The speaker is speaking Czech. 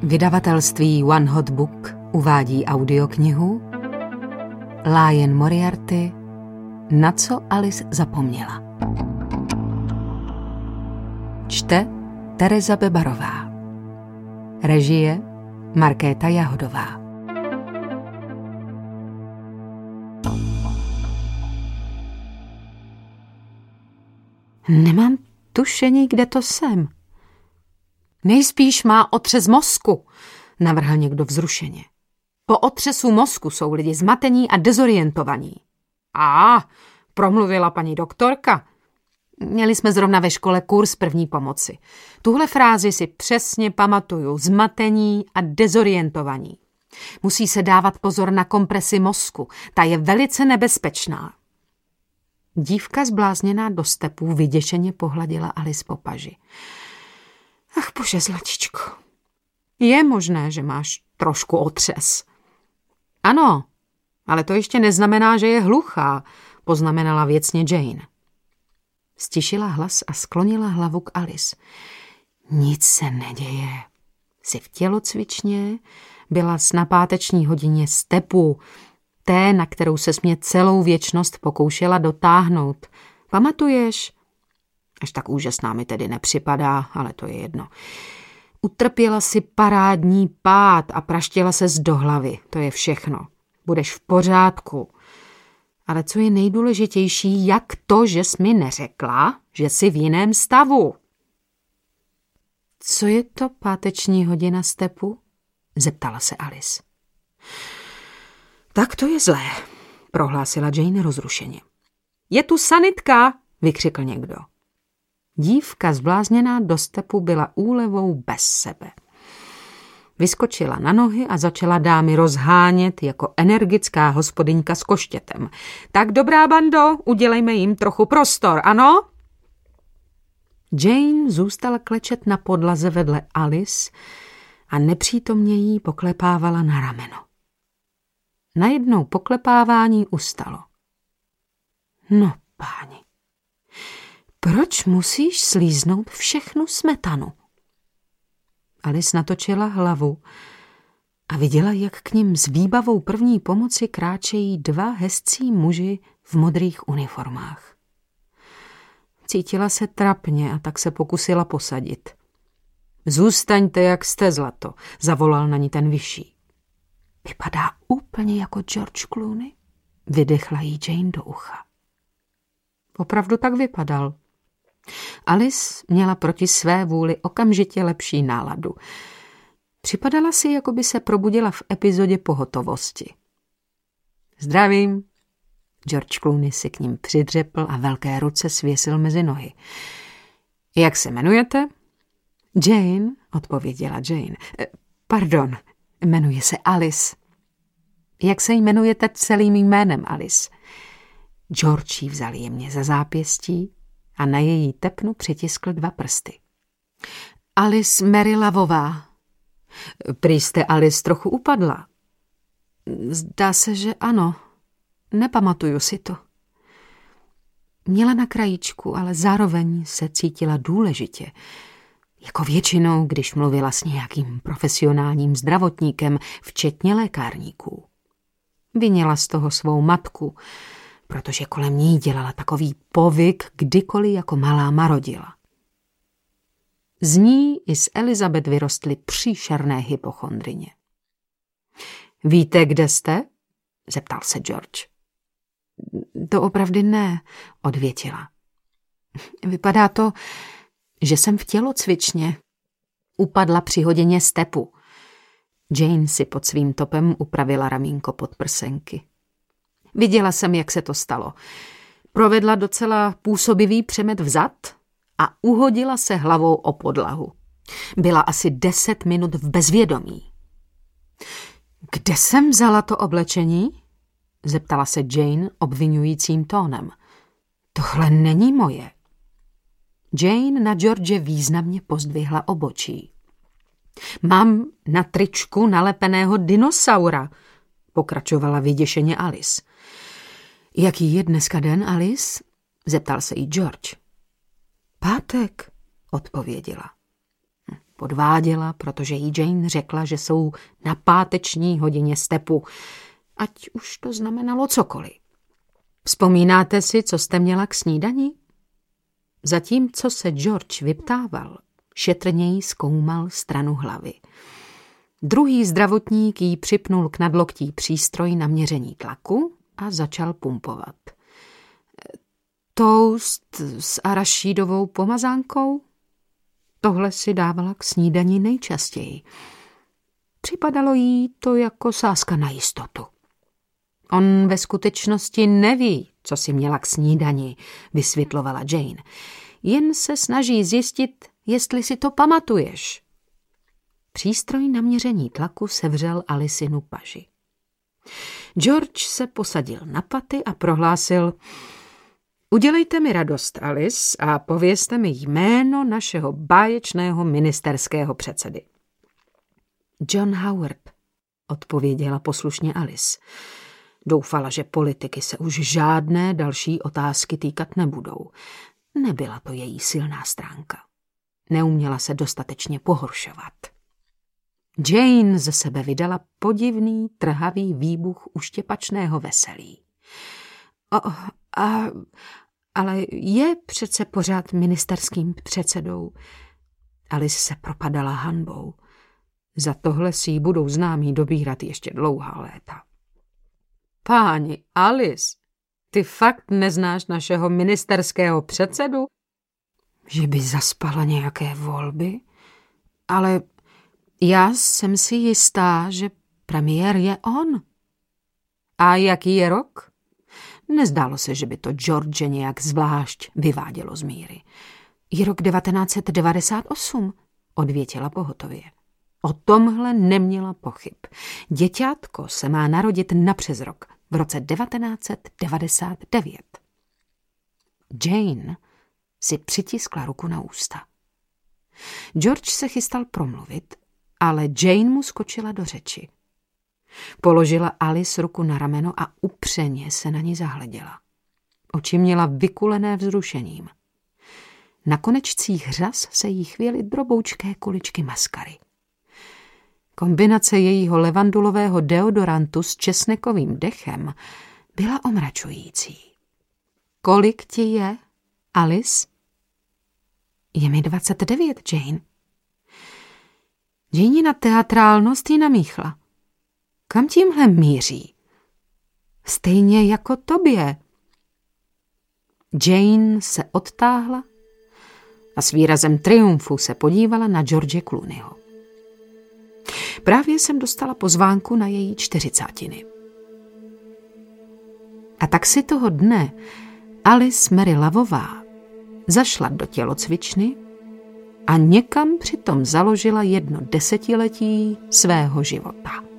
Vydavatelství One Hot Book uvádí audioknihu Liane Moriarty Na co Alice zapomněla. Čte Tereza Bebarová. Režie Markéta Jahodová. Nemám tušení, kde to jsem. Nejspíš má otřes mozku, navrhl někdo vzrušeně. Po otřesu mozku jsou lidi zmatení a dezorientovaní. Promluvila paní doktorka. Měli jsme zrovna ve škole kurz první pomoci. Tuhle frázi si přesně pamatuju. Zmatení a dezorientovaní. Musí se dávat pozor na kompresi mozku. Ta je velice nebezpečná. Dívka zblázněná do stepů vyděšeně pohladila Alice po paži. Ach bože, zlatičko. Je možné, že máš trošku otřes. Ano, ale to ještě neznamená, že je hluchá, poznamenala věcně Jane. Stišila hlas a sklonila hlavu k Alice. Nic se neděje. Jsi v tělocvičně, byla na páteční hodině stepu, té, na kterou ses mě celou věčnost pokoušela dotáhnout. Pamatuješ? Až tak úžasná mi tedy nepřipadá, ale to je jedno. Utrpěla si parádní pád a praštěla ses do hlavy. To je všechno. Budeš v pořádku. Ale co je nejdůležitější, jak to, že jsi mi neřekla, že jsi v jiném stavu? Co je to páteční hodina stepu? Zeptala se Alice. Tak to je zlé, prohlásila Jane rozrušeně. Je tu sanitka, vykřikl někdo. Dívka zblázněná do stepu byla úlevou bez sebe. Vyskočila na nohy a začala dámy rozhánět jako energická hospodyňka s koštětem. Tak dobrá bando, udělejme jim trochu prostor, ano? Jane zůstala klečet na podlaze vedle Alice a nepřítomně jí poklepávala na rameno. Najednou poklepávání ustalo. No, páni. Proč musíš slíznout všechnu smetanu? Alice natočila hlavu a viděla, jak k nim s výbavou první pomoci kráčejí dva hezcí muži v modrých uniformách. Cítila se trapně a tak se pokusila posadit. Zůstaňte, jak jste, zlato, zavolal na ní ten vyšší. Vypadá úplně jako George Clooney, vydechla jí Jane do ucha. Opravdu tak vypadal. Alice měla proti své vůli okamžitě lepší náladu. Připadala si, jako by se probudila v epizodě Pohotovosti. Zdravím. George Clooney si k ním přidřepl a velké ruce svěsil mezi nohy. Jak se jmenujete? Jane, odpověděla Jane. Pardon, jmenuje se Alice. Jak se jmenujete celým jménem, Alice? George jí vzal jemně za zápěstí a na její tepnu přitiskl dva prsty. Alice Mary Lavová. Prý jste, Alice, trochu upadla. Zdá se, že ano. Nepamatuju si to. Měla na krajíčku, ale zároveň se cítila důležitě. Jako většinou, když mluvila s nějakým profesionálním zdravotníkem, včetně lékárníků. Vinila z toho svou matku, protože kolem ní dělala takový povyk, kdykoliv jako malá marodila. Z ní i z Elizabeth vyrostly příšerné hypochondrině. Víte, kde jste? Zeptal se George. To opravdu ne, odvětila. Vypadá to, že jsem v tělocvičně. Upadla při hodině stepu. Jane si pod svým topem upravila ramínko podprsenky. Viděla jsem, jak se to stalo. Provedla docela působivý přemet vzad a uhodila se hlavou o podlahu. Byla asi 10 minut v bezvědomí. Kde jsem vzala to oblečení? Zeptala se Jane obvinujícím tónem. Tohle není moje. Jane na George významně pozdvihla obočí. Mám na tričku nalepeného dinosaura, pokračovala vyděšeně Alice. Jaký je dneska den, Alice? Zeptal se jí George. Pátek, odpověděla. podváděla, protože jí Jane řekla, že jsou na páteční hodině stepu, ať už to znamenalo cokoliv. Vzpomínáte si, co jste měla k snídani? Zatímco se George vyptával, šetrněji zkoumal stranu hlavy. Druhý zdravotník jí připnul k nadloktí přístroj na měření tlaku a začal pumpovat. Toast s arašídovou pomazánkou? Tohle si dávala k snídani nejčastěji. Připadalo jí to jako sázka na jistotu. On ve skutečnosti neví, co si měla k snídani, vysvětlovala Jane. Jen se snaží zjistit, jestli si to pamatuješ. Přístroj na měření tlaku sevřel Alicinu paži. George se posadil na paty a prohlásil: Udělejte mi radost, Alice, a povězte mi jméno našeho báječného ministerského předsedy. John Howard, odpověděla poslušně Alice. Doufala, že politiky se už žádné další otázky týkat nebudou. Nebyla to její silná stránka. Neuměla se dostatečně pohoršovat. Jane ze sebe vydala podivný, trhavý výbuch uštěpačného veselí. Ale je přece pořád ministerským předsedou. Alice se propadala hanbou. Za tohle si ji budou známí dobírat ještě dlouhá léta. Páni, Alice, ty fakt neznáš našeho ministerského předsedu? Že by zaspala nějaké volby? Ale já jsem si jistá, že premiér je on. A jaký je rok? Nezdálo se, že by to George nějak zvlášť vyvádělo z míry. Je rok 1998, odvětila pohotově. O tomhle neměla pochyb. Děťátko se má narodit napřes rok, v roce 1999. Jane si přitiskla ruku na ústa. George se chystal promluvit, ale Jane mu skočila do řeči. Položila Alice ruku na rameno a upřeně se na ní zahleděla. Oči měla vykulené vzrušením. Na konečcích řas se jí chvěly droboučké kuličky maskary. Kombinace jejího levandulového deodorantu s česnekovým dechem byla omračující. Kolik ti je, Alice? Je mi 29, Jane. Janina teatrálnost ji namíchla. Kam tímhle míří? Stejně jako tobě. Jane se odtáhla a s výrazem triumfu se podívala na George Clooneyho. Právě jsem dostala pozvánku na její 40. A tak si toho dne Alice Mary Lavová zašla do tělocvičny a někam přitom založila 1 desetiletí svého života.